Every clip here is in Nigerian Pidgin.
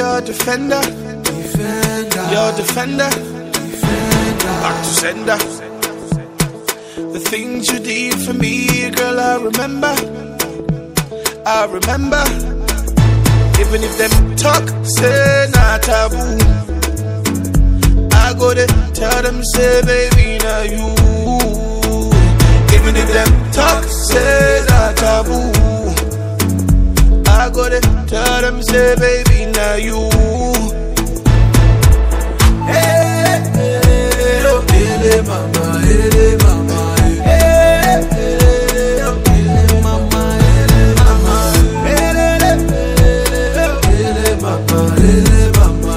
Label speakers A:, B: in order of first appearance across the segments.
A: your defender. Your defender. Back to sender. The things you did for me, girl, I remember. I remember. Even if them talk, say not taboo. I go to tell them, say, baby, now you. Even if them talk, say not taboo. I go to tell them, say, baby, now you. Hey, hey, oh, hey, mama, hey, mama. Hey, hey, oh, hey, mama, hey, mama. Hey, hey, mama, hey, mama.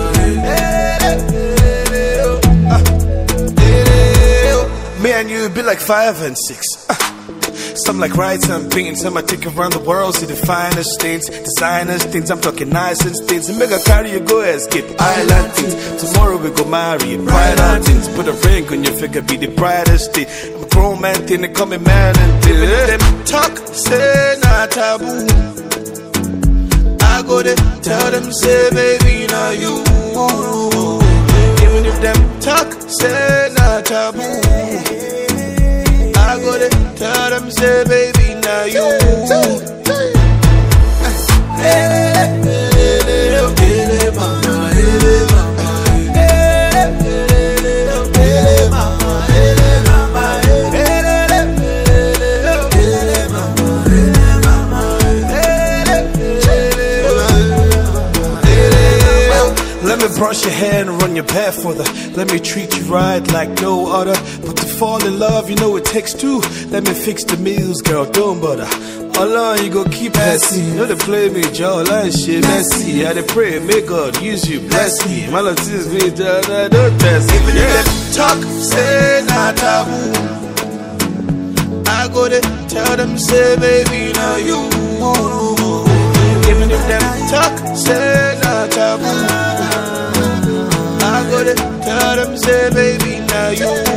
A: Me and you be like 5 and 6. Some like rights and painting. Some I take around the world, see the finest things, designers things. I'm talking nice things. And make a carry you go escape island things. Tomorrow we go marry pride and things. Put a ring on your finger, be the brightest thing. I'm a grown man thing, they call me man and thing. Them talk, say not taboo. I go there, tell them, say baby, now you. Even if them talk, say not taboo. I go there, tell them, say baby, now you. Let me brush your hair and run your path for the. Let me treat you right like no other. But to fall in love, you know it takes two. Let me fix the meals, girl, don't bother. Allah, you go keep passing. You know they play me, Joe, like shit, messy. I dey pray, may God use you, bless me. My love is me, don't test me. Even if them talk, say not taboo. I go there, tell them, say baby, now you. Even if them talk, say not taboo. I go there, tell them, say baby, now you.